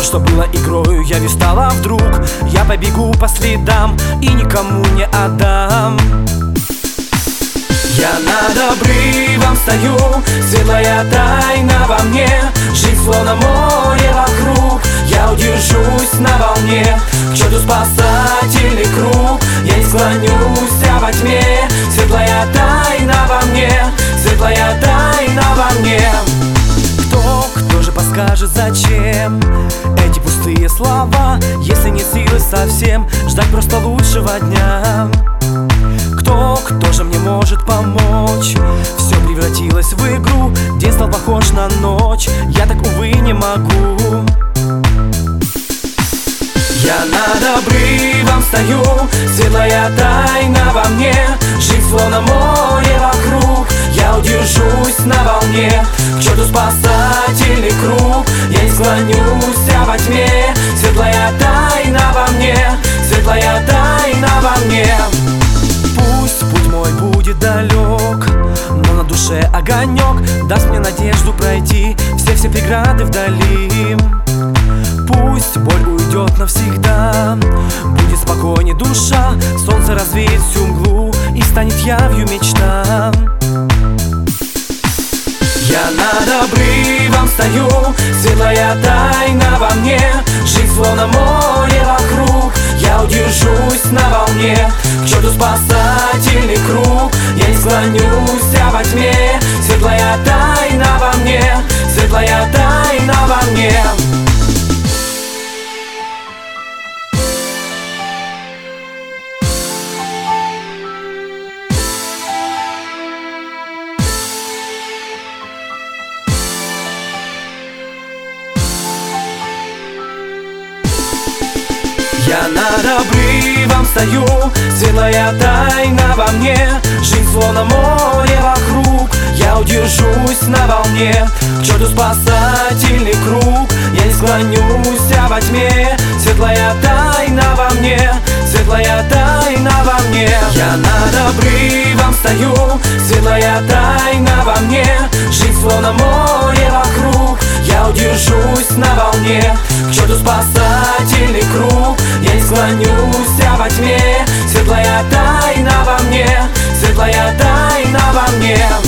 что было игрою, явью стала вдруг. Я побегу по следам и никому не отдам. Я над обрывом стою, светлая тайна во мне. Жизнь словно море вокруг, я удержусь на волне. К черту спасательный круг, я не склонюсь во тьме. Светлая тайна во мне, светлая тайна во мне. Кто же подскажет, зачем эти пустые слова, если нет силы совсем ждать просто лучшего дня? Кто же мне может помочь? Все превратилось в игру, день стал похож на ночь. Я так, увы, не могу. Я над обрывом стою, светлая тайна во мне. Жизнь словно море вокруг, я удержусь на волне. К черту спасательный круг, я не склонюсь во тьме. Светлая тайна во мне, светлая тайна во мне. Пусть путь мой будет далек, но на душе огонек даст мне надежду пройти все преграды вдали. Пусть боль уйдет навсегда, будет спокойней душа. Солнце развеет всю мглу и станет явью мечта. Я над обрывом стою, светлая тайна во мне. Жизнь словно море вокруг, я удержусь на волне. К черту спасательный круг, я не склонюсь во тьме. Светлая тайна во мне, светлая тайна во мне. Я над обрывом стою, светлая тайна во мне. Жизнь словно море вокруг, я удержусь на волне. К черту спасательный круг, я не склонюсь во тьме. Светлая тайна во мне, светлая тайна во мне. Я над обрывом стою, светлая тайна во мне. Жизнь словно море вокруг, я удержусь на волне. К черту спасательный круг, я не склонюсь во тьме. Светлая тайна во мне, светлая тайна во мне.